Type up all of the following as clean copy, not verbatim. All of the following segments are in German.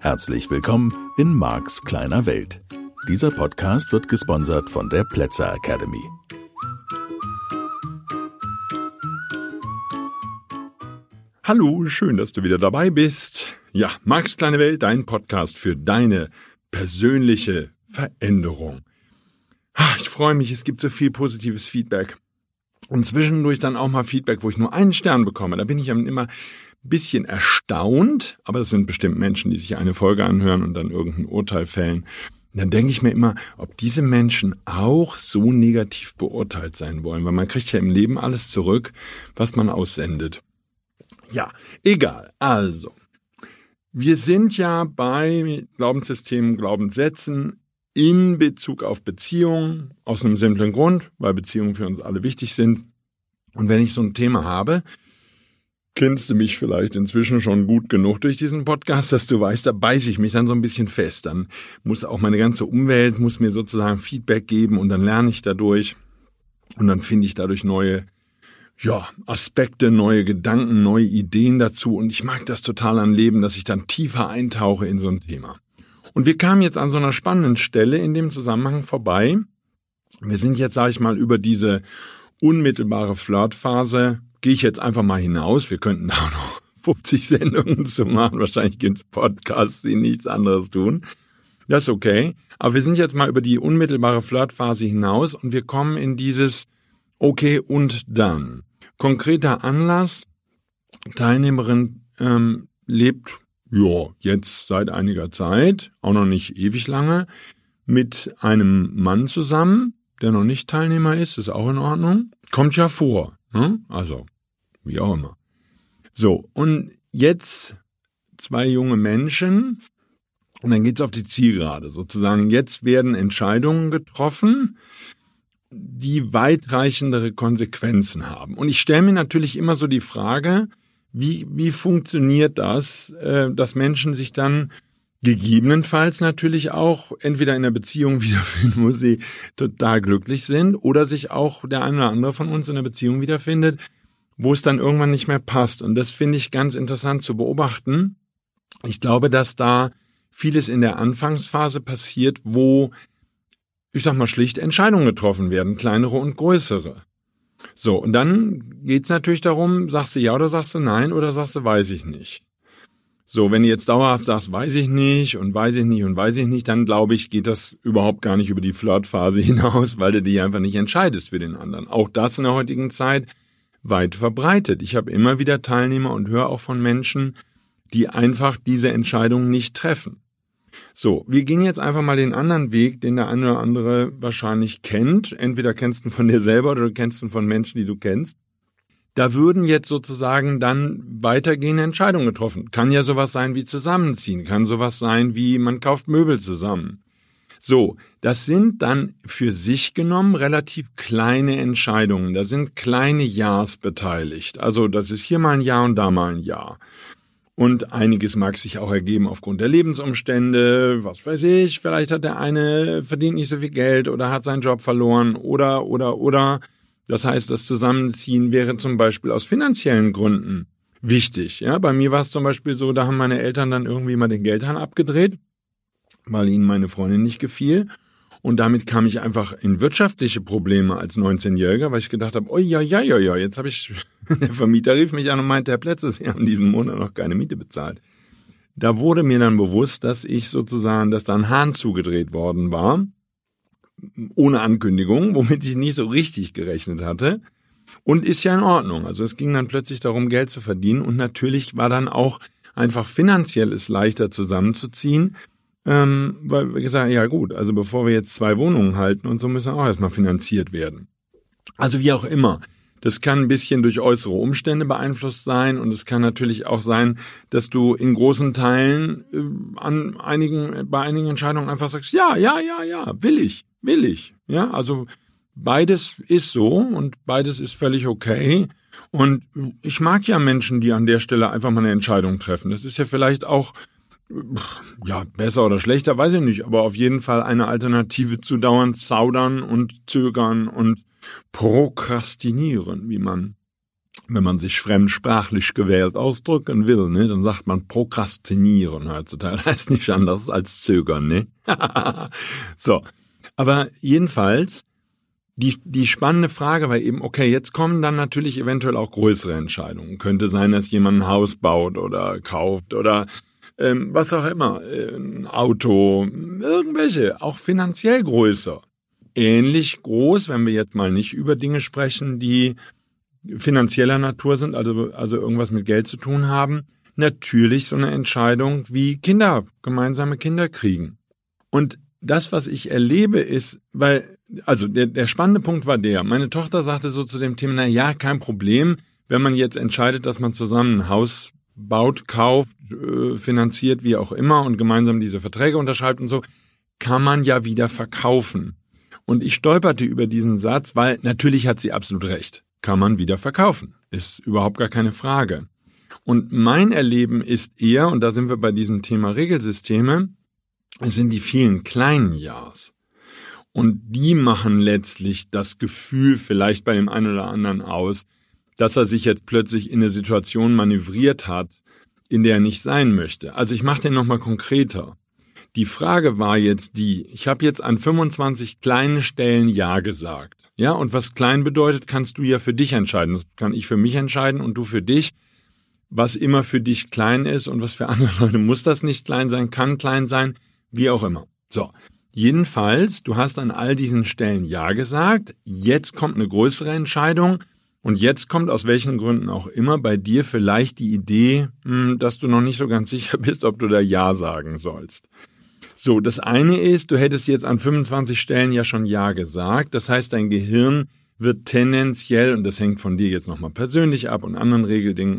Herzlich willkommen in Marks kleiner Welt. Dieser Podcast wird gesponsert von der Plätzer Academy. Hallo, schön, dass du wieder dabei bist. Ja, Marks kleine Welt, dein Podcast für deine persönliche Veränderung. Ich freue mich, es gibt so viel positives Feedback. Und zwischendurch dann auch mal Feedback, wo ich nur einen Stern bekomme. Da bin ich immer ein bisschen erstaunt, aber das sind bestimmt Menschen, die sich eine Folge anhören und dann irgendein Urteil fällen. Und dann denke ich mir immer, ob diese Menschen auch so negativ beurteilt sein wollen, weil man kriegt ja im Leben alles zurück, was man aussendet. Ja, egal. Also, wir sind ja bei Glaubenssystemen, Glaubenssätzen in Bezug auf Beziehungen, aus einem simplen Grund, weil Beziehungen für uns alle wichtig sind. Und wenn ich so ein Thema habe, kennst du mich vielleicht inzwischen schon gut genug durch diesen Podcast, dass du weißt, da beiße ich mich dann so ein bisschen fest. Dann muss auch meine ganze Umwelt, muss mir sozusagen Feedback geben und dann lerne ich dadurch und dann finde ich dadurch neue Aspekte, neue Gedanken, neue Ideen dazu und ich mag das total am Leben, dass ich dann tiefer eintauche in so ein Thema. Und wir kamen jetzt an so einer spannenden Stelle in dem Zusammenhang vorbei. Wir sind jetzt, sage ich mal, über diese unmittelbare Flirtphase, gehe ich jetzt einfach mal hinaus. Wir könnten da auch noch 50 Sendungen zu machen. Wahrscheinlich gibt es Podcasts, die nichts anderes tun. Das ist okay. Aber wir sind jetzt mal über die unmittelbare Flirtphase hinaus und wir kommen in dieses Okay und dann. Konkreter Anlass, Teilnehmerin lebt jetzt seit einiger Zeit, auch noch nicht ewig lange, mit einem Mann zusammen, der noch nicht Teilnehmer ist auch in Ordnung. Kommt ja vor, ne? Also, wie auch immer. So, und jetzt 2 junge Menschen und dann geht's auf die Zielgerade. Sozusagen, jetzt werden Entscheidungen getroffen, die weitreichendere Konsequenzen haben. Und ich stelle mir natürlich immer so die Frage, wie funktioniert das, dass Menschen sich dann gegebenenfalls natürlich auch entweder in einer Beziehung wiederfinden, wo sie total glücklich sind, oder sich auch der eine oder andere von uns in einer Beziehung wiederfindet, wo es dann irgendwann nicht mehr passt. Und das finde ich ganz interessant zu beobachten. Ich glaube, dass da vieles in der Anfangsphase passiert, wo, ich sag mal, schlicht Entscheidungen getroffen werden, kleinere und größere. So, und dann geht's natürlich darum, sagst du ja oder sagst du nein oder sagst du weiß ich nicht. So, wenn du jetzt dauerhaft sagst, weiß ich nicht und weiß ich nicht und weiß ich nicht, dann glaube ich, geht das überhaupt gar nicht über die Flirtphase hinaus, weil du dich einfach nicht entscheidest für den anderen. Auch das in der heutigen Zeit weit verbreitet. Ich habe immer wieder Teilnehmer und höre auch von Menschen, die einfach diese Entscheidung nicht treffen. So, wir gehen jetzt einfach mal den anderen Weg, den der eine oder andere wahrscheinlich kennt. Entweder kennst du ihn von dir selber oder du kennst ihn von Menschen, die du kennst. Da würden jetzt sozusagen dann weitergehende Entscheidungen getroffen. Kann ja sowas sein wie zusammenziehen, kann sowas sein wie man kauft Möbel zusammen. So, das sind dann für sich genommen relativ kleine Entscheidungen. Da sind kleine Ja's beteiligt. Also das ist hier mal ein Ja und da mal ein Ja. Und einiges mag sich auch ergeben aufgrund der Lebensumstände. Was weiß ich, vielleicht hat der eine verdient nicht so viel Geld oder hat seinen Job verloren oder. Das heißt, das Zusammenziehen wäre zum Beispiel aus finanziellen Gründen wichtig. Ja, bei mir war es zum Beispiel so, da haben meine Eltern dann irgendwie mal den Geldhahn abgedreht, weil ihnen meine Freundin nicht gefiel. Und damit kam ich einfach in wirtschaftliche Probleme als 19-Jähriger, weil ich gedacht habe, jetzt habe ich, der Vermieter rief mich an und meinte, Herr Plätzer, Sie haben diesen Monat noch keine Miete bezahlt. Da wurde mir dann bewusst, dass da ein Hahn zugedreht worden war, ohne Ankündigung, womit ich nicht so richtig gerechnet hatte. Und ist ja in Ordnung. Also es ging dann plötzlich darum, Geld zu verdienen. Und natürlich war dann auch einfach finanziell es leichter zusammenzuziehen, weil wir gesagt haben, ja gut, also bevor wir jetzt 2 Wohnungen halten und so müssen auch erstmal finanziert werden. Also wie auch immer. Das kann ein bisschen durch äußere Umstände beeinflusst sein und es kann natürlich auch sein, dass du in großen Teilen bei einigen Entscheidungen einfach sagst, ja, will ich. Ja, also beides ist so und beides ist völlig okay. Und ich mag ja Menschen, die an der Stelle einfach mal eine Entscheidung treffen. Das ist ja vielleicht auch besser oder schlechter, weiß ich nicht, aber auf jeden Fall eine Alternative zu dauernd zaudern und zögern und prokrastinieren, wie man wenn man sich fremdsprachlich gewählt ausdrücken will, ne, dann sagt man prokrastinieren heutzutage. Heißt nicht anders als zögern, ne? So. Aber jedenfalls, die spannende Frage war eben, okay, jetzt kommen dann natürlich eventuell auch größere Entscheidungen. Könnte sein, dass jemand ein Haus baut oder kauft oder was auch immer, ein Auto, irgendwelche, auch finanziell größer. Ähnlich groß, wenn wir jetzt mal nicht über Dinge sprechen, die finanzieller Natur sind, also irgendwas mit Geld zu tun haben, natürlich so eine Entscheidung wie gemeinsame Kinder kriegen. Und das, was ich erlebe, ist, der spannende Punkt war meine Tochter sagte so zu dem Thema, na ja, kein Problem, wenn man jetzt entscheidet, dass man zusammen ein Haus baut, kauft, finanziert, wie auch immer und gemeinsam diese Verträge unterschreibt und so, kann man ja wieder verkaufen. Und ich stolperte über diesen Satz, weil natürlich hat sie absolut recht. Kann man wieder verkaufen. Ist überhaupt gar keine Frage. Und mein Erleben ist eher, und da sind wir bei diesem Thema Regelsysteme, es sind die vielen kleinen Ja's. Und die machen letztlich das Gefühl vielleicht bei dem einen oder anderen aus, dass er sich jetzt plötzlich in eine Situation manövriert hat, in der er nicht sein möchte. Also ich mache den nochmal konkreter. Die Frage war jetzt ich habe jetzt an 25 kleinen Stellen Ja gesagt. Ja, und was klein bedeutet, kannst du ja für dich entscheiden. Das kann ich für mich entscheiden und du für dich. Was immer für dich klein ist und was für andere Leute muss das nicht klein sein, kann klein sein, wie auch immer. So, jedenfalls, du hast an all diesen Stellen Ja gesagt. Jetzt kommt eine größere Entscheidung und jetzt kommt aus welchen Gründen auch immer bei dir vielleicht die Idee, dass du noch nicht so ganz sicher bist, ob du da Ja sagen sollst. So, das eine ist, du hättest jetzt an 25 Stellen ja schon Ja gesagt. Das heißt, dein Gehirn wird tendenziell, und das hängt von dir jetzt nochmal persönlich ab und anderen Regeldingen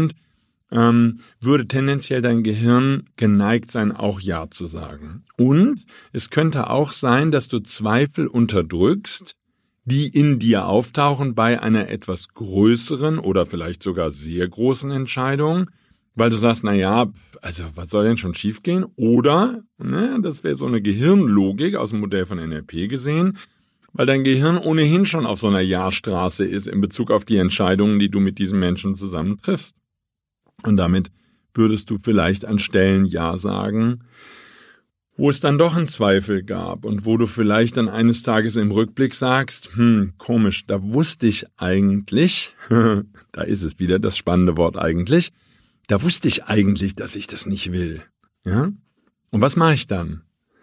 würde tendenziell dein Gehirn geneigt sein, auch Ja zu sagen. Und es könnte auch sein, dass du Zweifel unterdrückst, die in dir auftauchen bei einer etwas größeren oder vielleicht sogar sehr großen Entscheidung, weil du sagst, na ja, also was soll denn schon schiefgehen? Oder, das wäre so eine Gehirnlogik aus dem Modell von NLP gesehen, weil dein Gehirn ohnehin schon auf so einer Ja-Straße ist in Bezug auf die Entscheidungen, die du mit diesen Menschen zusammen triffst. Und damit würdest du vielleicht an Stellen Ja sagen, wo es dann doch einen Zweifel gab und wo du vielleicht dann eines Tages im Rückblick sagst, komisch, da wusste ich eigentlich, da ist es wieder das spannende Wort eigentlich, da wusste ich eigentlich, dass ich das nicht will. Ja? Und was mache ich dann?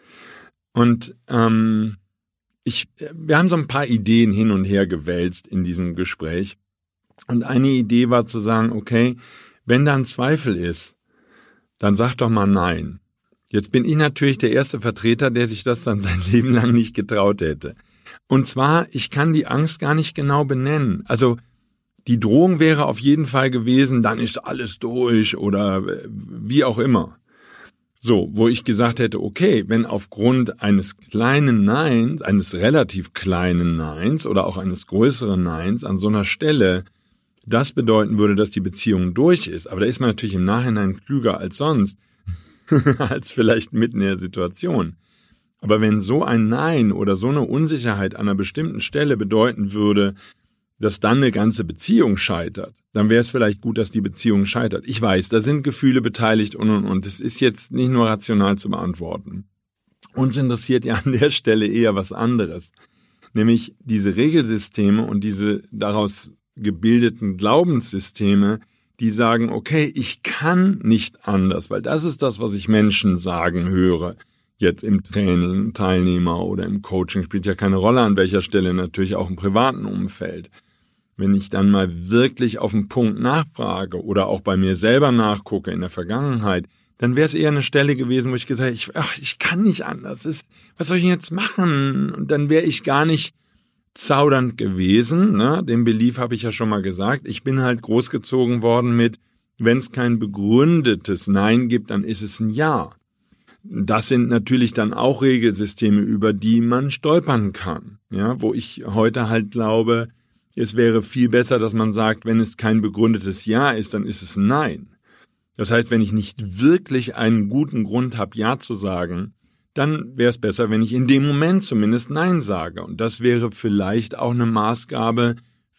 Und wir haben so ein paar Ideen hin und her gewälzt in diesem Gespräch. Und eine Idee war zu sagen, okay, wenn da ein Zweifel ist, dann sag doch mal nein. Jetzt bin ich natürlich der erste Vertreter, der sich das dann sein Leben lang nicht getraut hätte. Und zwar, ich kann die Angst gar nicht genau benennen. Also die Drohung wäre auf jeden Fall gewesen, dann ist alles durch oder wie auch immer. So, wo ich gesagt hätte, okay, wenn aufgrund eines kleinen Neins, eines relativ kleinen Neins oder auch eines größeren Neins an so einer Stelle das bedeuten würde, dass die Beziehung durch ist, aber da ist man natürlich im Nachhinein klüger als sonst, als vielleicht mitten in der Situation. Aber wenn so ein Nein oder so eine Unsicherheit an einer bestimmten Stelle bedeuten würde, dass dann eine ganze Beziehung scheitert, dann wäre es vielleicht gut, dass die Beziehung scheitert. Ich weiß, da sind Gefühle beteiligt und. Es ist jetzt nicht nur rational zu beantworten. Uns interessiert ja an der Stelle eher was anderes. Nämlich diese Regelsysteme und diese daraus gebildeten Glaubenssysteme, die sagen, okay, ich kann nicht anders, weil das ist das, was ich Menschen sagen höre. Jetzt im Training, Teilnehmer oder im Coaching spielt ja keine Rolle, an welcher Stelle, natürlich auch im privaten Umfeld. Wenn ich dann mal wirklich auf den Punkt nachfrage oder auch bei mir selber nachgucke in der Vergangenheit, dann wäre es eher eine Stelle gewesen, wo ich gesagt habe, ich kann nicht anders. Was soll ich jetzt machen? Und dann wäre ich gar nicht zaudernd gewesen. Ne? Den Belief habe ich ja schon mal gesagt. Ich bin halt großgezogen worden mit, wenn es kein begründetes Nein gibt, dann ist es ein Ja. Das sind natürlich dann auch Regelsysteme, über die man stolpern kann. Ja, wo ich heute halt glaube, es wäre viel besser, dass man sagt, wenn es kein begründetes Ja ist, dann ist es ein Nein. Das heißt, wenn ich nicht wirklich einen guten Grund habe, Ja zu sagen, dann wäre es besser, wenn ich in dem Moment zumindest Nein sage. Und das wäre vielleicht auch eine Maßgabe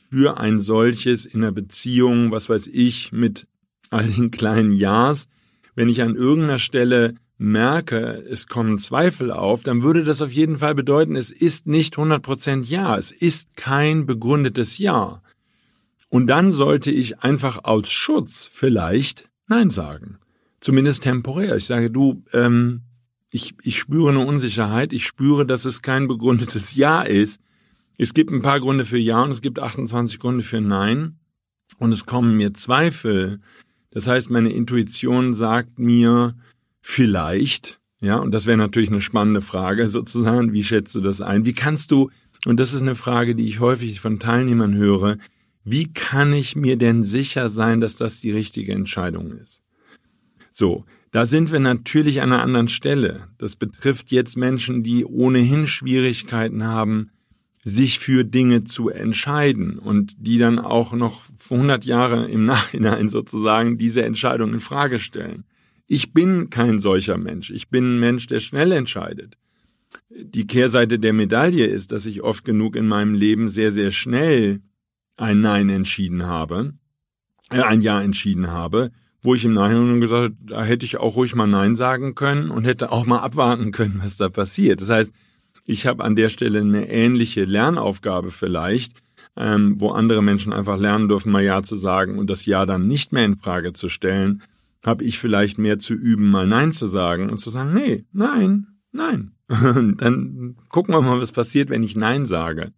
für ein solches in einer Beziehung, was weiß ich, mit all den kleinen Ja's. Wenn ich an irgendeiner Stelle merke, es kommen Zweifel auf, dann würde das auf jeden Fall bedeuten, es ist nicht 100% Ja, es ist kein begründetes Ja. Und dann sollte ich einfach aus Schutz vielleicht Nein sagen. Zumindest temporär. Ich sage, du, ich spüre eine Unsicherheit, ich spüre, dass es kein begründetes Ja ist. Es gibt ein paar Gründe für Ja und es gibt 28 Gründe für Nein. Und es kommen mir Zweifel. Das heißt, meine Intuition sagt mir vielleicht, ja, und das wäre natürlich eine spannende Frage sozusagen, wie schätzt du das ein? Wie kannst du, und das ist eine Frage, die ich häufig von Teilnehmern höre, wie kann ich mir denn sicher sein, dass das die richtige Entscheidung ist? So, da sind wir natürlich an einer anderen Stelle. Das betrifft jetzt Menschen, die ohnehin Schwierigkeiten haben, sich für Dinge zu entscheiden und die dann auch noch 100 Jahre im Nachhinein sozusagen diese Entscheidung in Frage stellen. Ich bin kein solcher Mensch. Ich bin ein Mensch, der schnell entscheidet. Die Kehrseite der Medaille ist, dass ich oft genug in meinem Leben sehr, sehr schnell ein Nein entschieden habe, ein Ja entschieden habe, wo ich im Nachhinein gesagt habe, da hätte ich auch ruhig mal Nein sagen können und hätte auch mal abwarten können, was da passiert. Das heißt, ich habe an der Stelle eine ähnliche Lernaufgabe vielleicht, wo andere Menschen einfach lernen dürfen, mal Ja zu sagen und das Ja dann nicht mehr in Frage zu stellen, habe ich vielleicht mehr zu üben, mal Nein zu sagen und zu sagen, nee, nein. Dann gucken wir mal, was passiert, wenn ich Nein sage.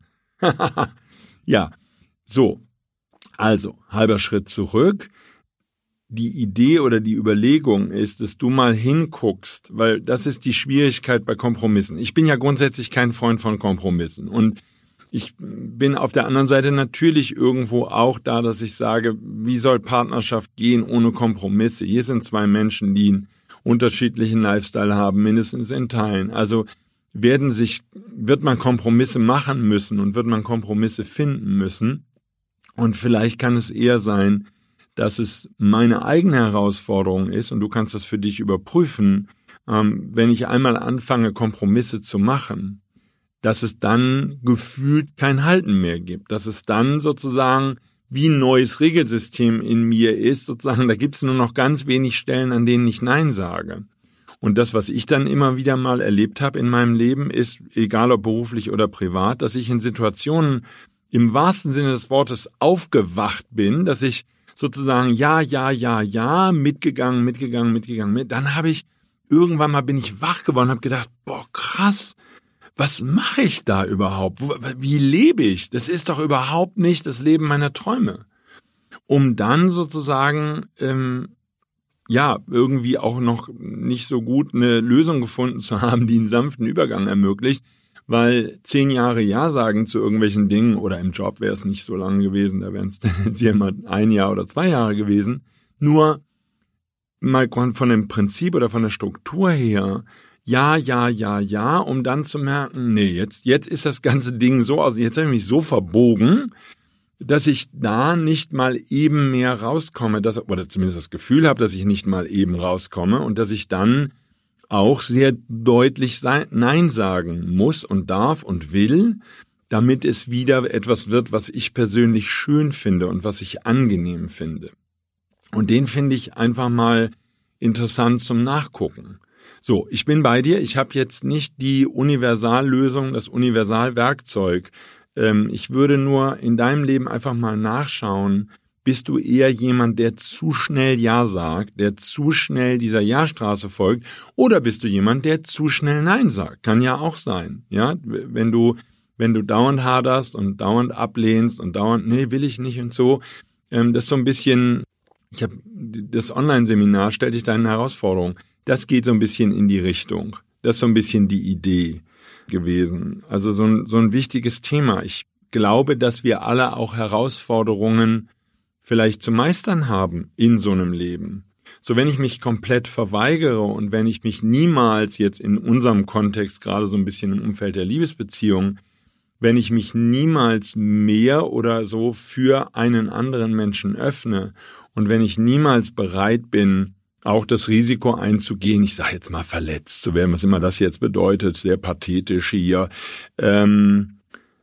Ja, so, also, halber Schritt zurück. Die Idee oder die Überlegung ist, dass du mal hinguckst, weil das ist die Schwierigkeit bei Kompromissen. Ich bin ja grundsätzlich kein Freund von Kompromissen und ich bin auf der anderen Seite natürlich irgendwo auch da, dass ich sage, wie soll Partnerschaft gehen ohne Kompromisse? Hier sind zwei Menschen, die einen unterschiedlichen Lifestyle haben, mindestens in Teilen. Also wird man Kompromisse machen müssen und wird man Kompromisse finden müssen. Und vielleicht kann es eher sein, dass es meine eigene Herausforderung ist und du kannst das für dich überprüfen, wenn ich einmal anfange, Kompromisse zu machen, dass es dann gefühlt kein Halten mehr gibt, dass es dann sozusagen wie ein neues Regelsystem in mir ist, sozusagen, da gibt es nur noch ganz wenig Stellen, an denen ich Nein sage. Und das, was ich dann immer wieder mal erlebt habe in meinem Leben, ist, egal ob beruflich oder privat, dass ich in Situationen im wahrsten Sinne des Wortes aufgewacht bin, dass ich sozusagen ja, mitgegangen. Dann habe ich, irgendwann mal bin ich wach geworden und habe gedacht, boah, krass, was mache ich da überhaupt? Wie lebe ich? Das ist doch überhaupt nicht das Leben meiner Träume. Um dann sozusagen, irgendwie auch noch nicht so gut eine Lösung gefunden zu haben, die einen sanften Übergang ermöglicht, weil 10 Jahre Ja sagen zu irgendwelchen Dingen oder im Job wäre es nicht so lange gewesen, da wären es tendenziell mal 1 Jahr oder 2 Jahre gewesen. Nur mal von dem Prinzip oder von der Struktur her, ja, um dann zu merken, nee, jetzt ist das ganze Ding so aus, jetzt habe ich mich so verbogen, dass ich da nicht mal eben mehr rauskomme, oder zumindest das Gefühl habe, dass ich nicht mal eben rauskomme und dass ich dann auch sehr deutlich Nein sagen muss und darf und will, damit es wieder etwas wird, was ich persönlich schön finde und was ich angenehm finde. Und den finde ich einfach mal interessant zum Nachgucken. So, ich bin bei dir, ich habe jetzt nicht die Universallösung, das Universalwerkzeug. Ich würde nur in deinem Leben einfach mal nachschauen, bist du eher jemand, der zu schnell Ja sagt, der zu schnell dieser Ja-Straße folgt, oder bist du jemand, der zu schnell Nein sagt? Kann ja auch sein, ja, wenn du dauernd haderst und dauernd ablehnst und dauernd, nee, will ich nicht und so, das ist so ein bisschen, ich habe das Online-Seminar, stell dich deine Herausforderung, das geht so ein bisschen in die Richtung, das ist so ein bisschen die Idee gewesen, also so ein wichtiges Thema. Ich glaube, dass wir alle auch Herausforderungen vielleicht zu meistern haben in so einem Leben. So, wenn ich mich komplett verweigere und wenn ich mich niemals jetzt in unserem Kontext, gerade so ein bisschen im Umfeld der Liebesbeziehung, wenn ich mich niemals mehr oder so für einen anderen Menschen öffne und wenn ich niemals bereit bin, auch das Risiko einzugehen, ich sage jetzt mal verletzt zu werden, was immer das jetzt bedeutet, sehr pathetisch hier,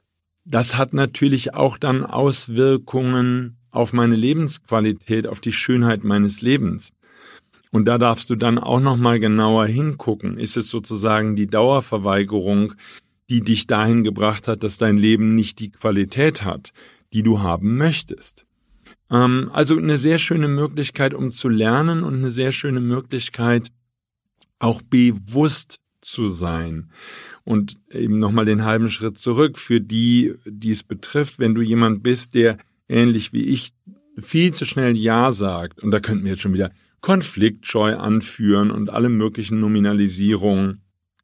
das hat natürlich auch dann Auswirkungen auf meine Lebensqualität, auf die Schönheit meines Lebens. Und da darfst du dann auch nochmal genauer hingucken. Ist es sozusagen die Dauerverweigerung, die dich dahin gebracht hat, dass dein Leben nicht die Qualität hat, die du haben möchtest? Also eine sehr schöne Möglichkeit, um zu lernen und eine sehr schöne Möglichkeit, auch bewusst zu sein. Und eben nochmal den halben Schritt zurück für die es betrifft, wenn du jemand bist, der ähnlich wie ich viel zu schnell Ja sagt, und da könnten wir jetzt schon wieder konfliktscheu anführen und alle möglichen Nominalisierungen,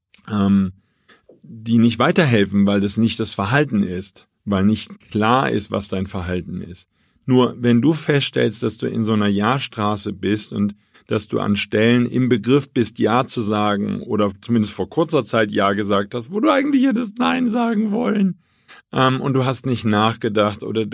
die nicht weiterhelfen, weil das nicht das Verhalten ist, weil nicht klar ist, was dein Verhalten ist. Nur wenn du feststellst, dass du in so einer Ja-Straße bist und dass du an Stellen im Begriff bist, Ja zu sagen oder zumindest vor kurzer Zeit Ja gesagt hast, wo du eigentlich hättest Nein sagen wollen, und du hast nicht nachgedacht oder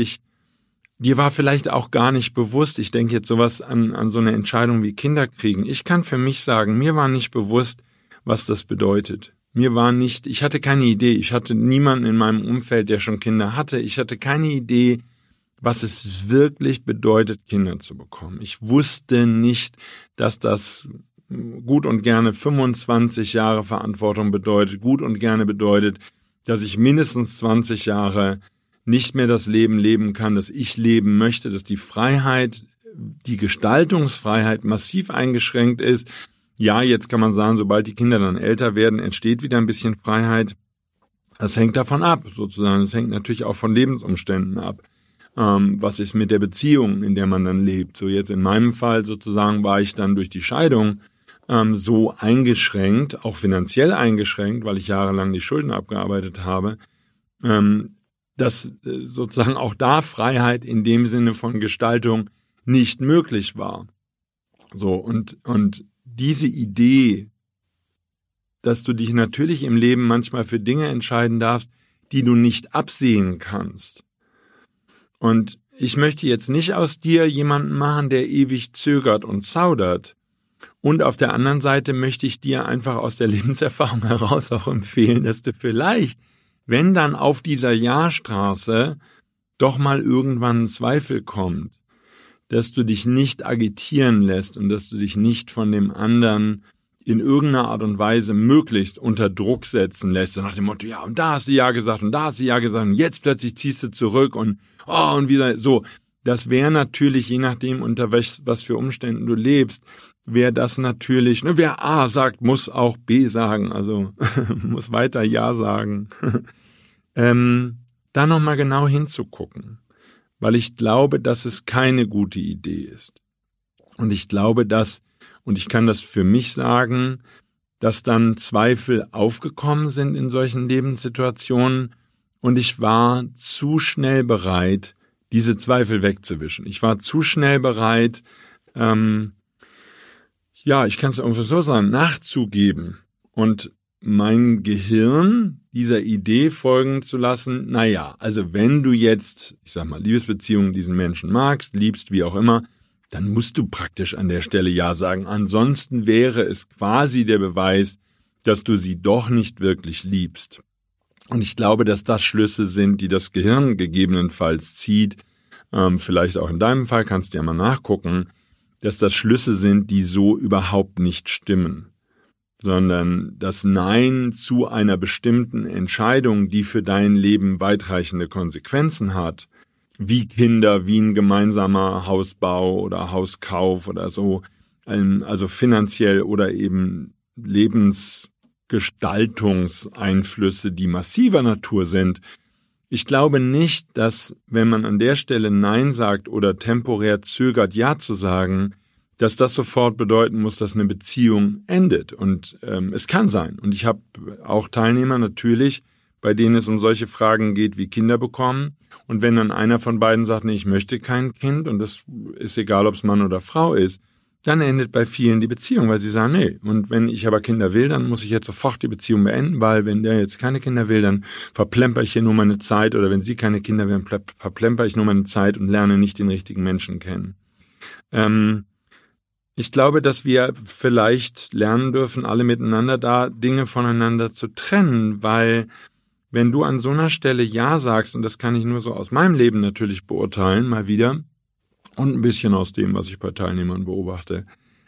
dir war vielleicht auch gar nicht bewusst, ich denke jetzt sowas an so eine Entscheidung wie Kinder kriegen. Ich kann für mich sagen, mir war nicht bewusst, was das bedeutet. Ich hatte keine Idee, ich hatte niemanden in meinem Umfeld, der schon Kinder hatte. Ich hatte keine Idee, was es wirklich bedeutet, Kinder zu bekommen. Ich wusste nicht, dass das gut und gerne 25 Jahre Verantwortung bedeutet, gut und gerne bedeutet, dass ich mindestens 20 Jahre nicht mehr das Leben leben kann, das ich leben möchte, dass die Freiheit, die Gestaltungsfreiheit massiv eingeschränkt ist. Ja, jetzt kann man sagen, sobald die Kinder dann älter werden, entsteht wieder ein bisschen Freiheit. Das hängt davon ab, sozusagen. Das hängt natürlich auch von Lebensumständen ab. Was ist mit der Beziehung, in der man dann lebt? So jetzt in meinem Fall sozusagen war ich dann durch die Scheidung so eingeschränkt, auch finanziell eingeschränkt, weil ich jahrelang die Schulden abgearbeitet habe, dass sozusagen auch da Freiheit in dem Sinne von Gestaltung nicht möglich war. So, und diese Idee, dass du dich natürlich im Leben manchmal für Dinge entscheiden darfst, die du nicht absehen kannst. Und ich möchte jetzt nicht aus dir jemanden machen, der ewig zögert und zaudert. Und auf der anderen Seite möchte ich dir einfach aus der Lebenserfahrung heraus auch empfehlen, dass du vielleicht, wenn dann auf dieser Ja-Straße doch mal irgendwann ein Zweifel kommt, dass du dich nicht agitieren lässt und dass du dich nicht von dem anderen in irgendeiner Art und Weise möglichst unter Druck setzen lässt, so nach dem Motto, ja, und da hast du Ja gesagt und da hast du Ja gesagt und jetzt plötzlich ziehst du zurück und wieder so. Das wäre natürlich, je nachdem, unter was für Umständen du lebst, wäre das natürlich, wer A sagt, muss auch B sagen, also muss weiter Ja sagen. Da nochmal genau hinzugucken, weil ich glaube, dass es keine gute Idee ist. Und ich glaube, und ich kann das für mich sagen, dass dann Zweifel aufgekommen sind in solchen Lebenssituationen und ich war zu schnell bereit, diese Zweifel wegzuwischen. Ich war zu schnell bereit, ich kann es irgendwie so sagen, nachzugeben und mein Gehirn dieser Idee folgen zu lassen, also wenn du jetzt, ich sag mal, Liebesbeziehungen diesen Menschen magst, liebst, wie auch immer, dann musst du praktisch an der Stelle Ja sagen. Ansonsten wäre es quasi der Beweis, dass du sie doch nicht wirklich liebst. Und ich glaube, dass das Schlüsse sind, die das Gehirn gegebenenfalls zieht. Vielleicht auch in deinem Fall, kannst du ja mal nachgucken, dass das Schlüsse sind, die so überhaupt nicht stimmen. Sondern das Nein zu einer bestimmten Entscheidung, die für dein Leben weitreichende Konsequenzen hat, wie Kinder, wie ein gemeinsamer Hausbau oder Hauskauf oder so, also finanziell oder eben Lebensgestaltungseinflüsse, die massiver Natur sind. Ich glaube nicht, dass, wenn man an der Stelle Nein sagt oder temporär zögert, Ja zu sagen, dass das sofort bedeuten muss, dass eine Beziehung endet. Und es kann sein. Und ich habe auch Teilnehmer natürlich, bei denen es um solche Fragen geht wie Kinder bekommen. Und wenn dann einer von beiden sagt, nee, ich möchte kein Kind, und das ist egal, ob es Mann oder Frau ist, dann endet bei vielen die Beziehung, weil sie sagen, nee, und wenn ich aber Kinder will, dann muss ich jetzt sofort die Beziehung beenden, weil wenn der jetzt keine Kinder will, dann verplemper ich hier nur meine Zeit, oder wenn sie keine Kinder will, dann verplemper ich nur meine Zeit und lerne nicht den richtigen Menschen kennen. Ich glaube, dass wir vielleicht lernen dürfen, alle miteinander da Dinge voneinander zu trennen, weil wenn du an so einer Stelle Ja sagst, und das kann ich nur so aus meinem Leben natürlich beurteilen, mal wieder, und ein bisschen aus dem, was ich bei Teilnehmern beobachte,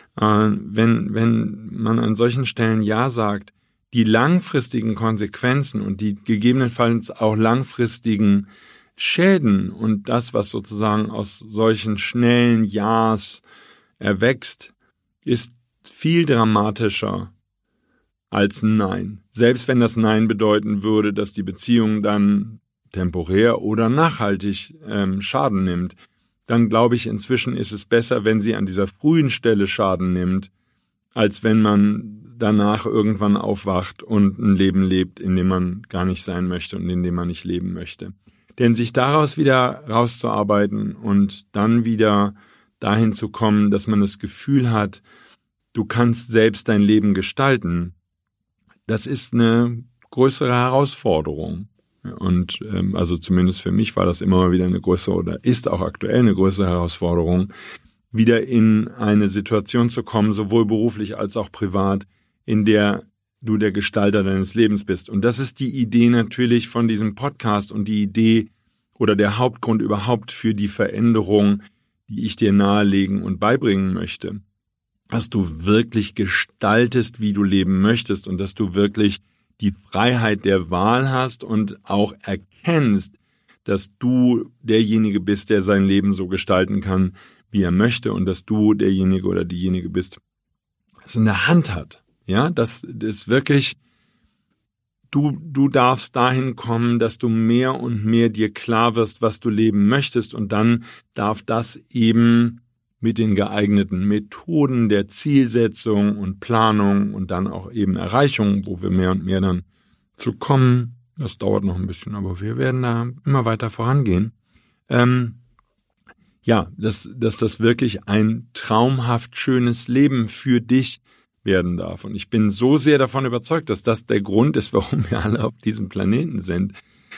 wenn man an solchen Stellen Ja sagt, die langfristigen Konsequenzen und die gegebenenfalls auch langfristigen Schäden und das, was sozusagen aus solchen schnellen Ja's erwächst, ist viel dramatischer als ein Nein. Selbst wenn das Nein bedeuten würde, dass die Beziehung dann temporär oder nachhaltig Schaden nimmt, dann glaube ich, inzwischen ist es besser, wenn sie an dieser frühen Stelle Schaden nimmt, als wenn man danach irgendwann aufwacht und ein Leben lebt, in dem man gar nicht sein möchte und in dem man nicht leben möchte. Denn sich daraus wieder rauszuarbeiten und dann wieder dahin zu kommen, dass man das Gefühl hat, du kannst selbst dein Leben gestalten, das ist eine größere Herausforderung. Und also zumindest für mich war das immer mal wieder eine größere oder ist auch aktuell eine größere Herausforderung, wieder in eine Situation zu kommen, sowohl beruflich als auch privat, in der du der Gestalter deines Lebens bist. Und das ist die Idee natürlich von diesem Podcast und die Idee oder der Hauptgrund überhaupt für die Veränderung, die ich dir nahelegen und beibringen möchte. Dass du wirklich gestaltest, wie du leben möchtest und dass du wirklich die Freiheit der Wahl hast und auch erkennst, dass du derjenige bist, der sein Leben so gestalten kann, wie er möchte und dass du derjenige oder diejenige bist, das in der Hand hat. Ja, das ist wirklich, du darfst dahin kommen, dass du mehr und mehr dir klar wirst, was du leben möchtest und dann darf das eben mit den geeigneten Methoden der Zielsetzung und Planung und dann auch eben Erreichung, wo wir mehr und mehr dann zu kommen. Das dauert noch ein bisschen, aber wir werden da immer weiter vorangehen. Dass das wirklich ein traumhaft schönes Leben für dich werden darf. Und ich bin so sehr davon überzeugt, dass das der Grund ist, warum wir alle auf diesem Planeten sind.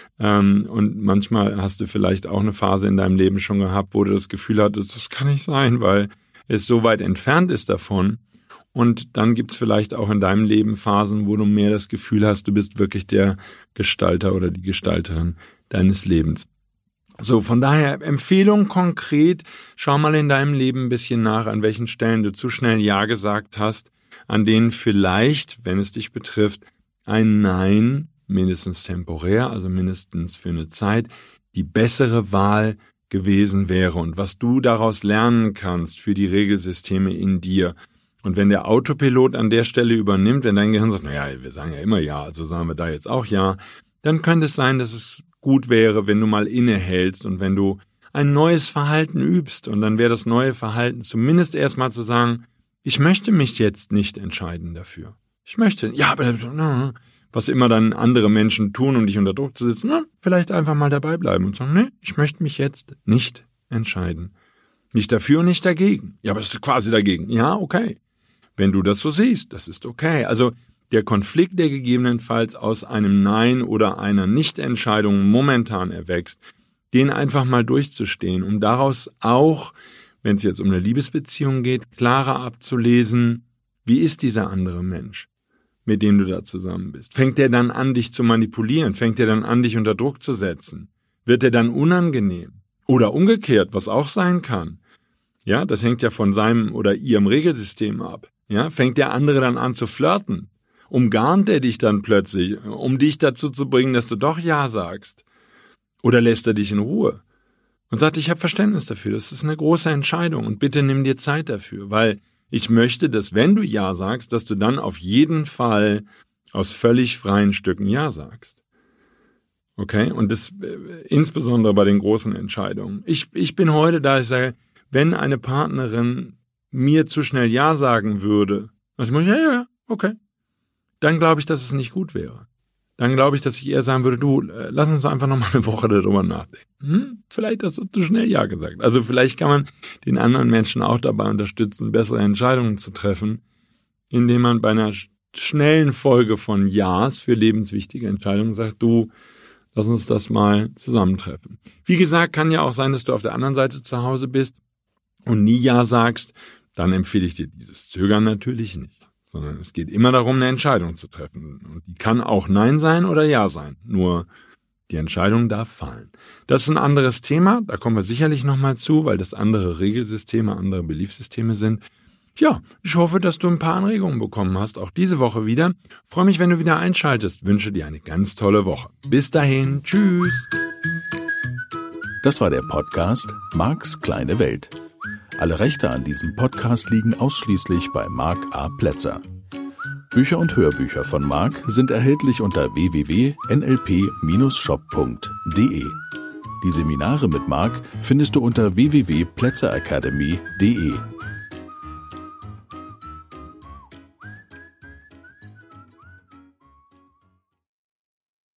Und manchmal hast du vielleicht auch eine Phase in deinem Leben schon gehabt, wo du das Gefühl hattest, das kann nicht sein, weil es so weit entfernt ist davon. Und dann gibt's vielleicht auch in deinem Leben Phasen, wo du mehr das Gefühl hast, du bist wirklich der Gestalter oder die Gestalterin deines Lebens. So, von daher Empfehlung konkret, schau mal in deinem Leben ein bisschen nach, an welchen Stellen du zu schnell Ja gesagt hast, an denen vielleicht, wenn es dich betrifft, ein Nein mindestens temporär, also mindestens für eine Zeit, die bessere Wahl gewesen wäre und was du daraus lernen kannst für die Regelsysteme in dir. Und wenn der Autopilot an der Stelle übernimmt, wenn dein Gehirn sagt, naja, wir sagen ja immer Ja, also sagen wir da jetzt auch Ja, dann könnte es sein, dass es gut wäre, wenn du mal innehältst und wenn du ein neues Verhalten übst. Und dann wäre das neue Verhalten zumindest erstmal zu sagen, ich möchte mich jetzt nicht entscheiden dafür. Ich möchte, ja, aber was immer dann andere Menschen tun, um dich unter Druck zu setzen, vielleicht einfach mal dabei bleiben und sagen, nee, ich möchte mich jetzt nicht entscheiden. Nicht dafür und nicht dagegen. Ja, aber das ist quasi dagegen. Ja, okay. Wenn du das so siehst, das ist okay. Also der Konflikt, der gegebenenfalls aus einem Nein oder einer Nichtentscheidung momentan erwächst, den einfach mal durchzustehen, um daraus auch, wenn es jetzt um eine Liebesbeziehung geht, klarer abzulesen, wie ist dieser andere Mensch, mit dem du da zusammen bist? Fängt der dann an, dich zu manipulieren? Fängt der dann an, dich unter Druck zu setzen? Wird der dann unangenehm? Oder umgekehrt, was auch sein kann. Ja, das hängt ja von seinem oder ihrem Regelsystem ab. Ja, fängt der andere dann an zu flirten? Umgarnt er dich dann plötzlich, um dich dazu zu bringen, dass du doch Ja sagst? Oder lässt er dich in Ruhe? Und sagt, ich habe Verständnis dafür, das ist eine große Entscheidung und bitte nimm dir Zeit dafür, weil ich möchte, dass wenn du Ja sagst, dass du dann auf jeden Fall aus völlig freien Stücken Ja sagst. Okay? Und das insbesondere bei den großen Entscheidungen. Ich bin heute da, ich sage, wenn eine Partnerin mir zu schnell Ja sagen würde, dann ich ja, okay. Dann glaube ich, dass es nicht gut wäre. Dann glaube ich, dass ich eher sagen würde, du, lass uns einfach noch mal eine Woche darüber nachdenken. Vielleicht hast du zu schnell Ja gesagt. Also vielleicht kann man den anderen Menschen auch dabei unterstützen, bessere Entscheidungen zu treffen, indem man bei einer schnellen Folge von Ja's für lebenswichtige Entscheidungen sagt, du, lass uns das mal zusammentreffen. Wie gesagt, kann ja auch sein, dass du auf der anderen Seite zu Hause bist und nie Ja sagst, dann empfehle ich dir dieses Zögern natürlich nicht. sondern es geht immer darum, eine Entscheidung zu treffen. Und die kann auch Nein sein oder Ja sein. Nur die Entscheidung darf fallen. Das ist ein anderes Thema, da kommen wir sicherlich nochmal zu, weil das andere Regelsysteme, andere Beliefssysteme sind. Ja, ich hoffe, dass du ein paar Anregungen bekommen hast, auch diese Woche wieder. Freue mich, wenn du wieder einschaltest. Wünsche dir eine ganz tolle Woche. Bis dahin, tschüss. Das war der Podcast Marks kleine Welt. Alle Rechte an diesem Podcast liegen ausschließlich bei Mark A. Plätzer. Bücher und Hörbücher von Mark sind erhältlich unter www.nlp-shop.de. Die Seminare mit Mark findest du unter www.plätzeracademy.de.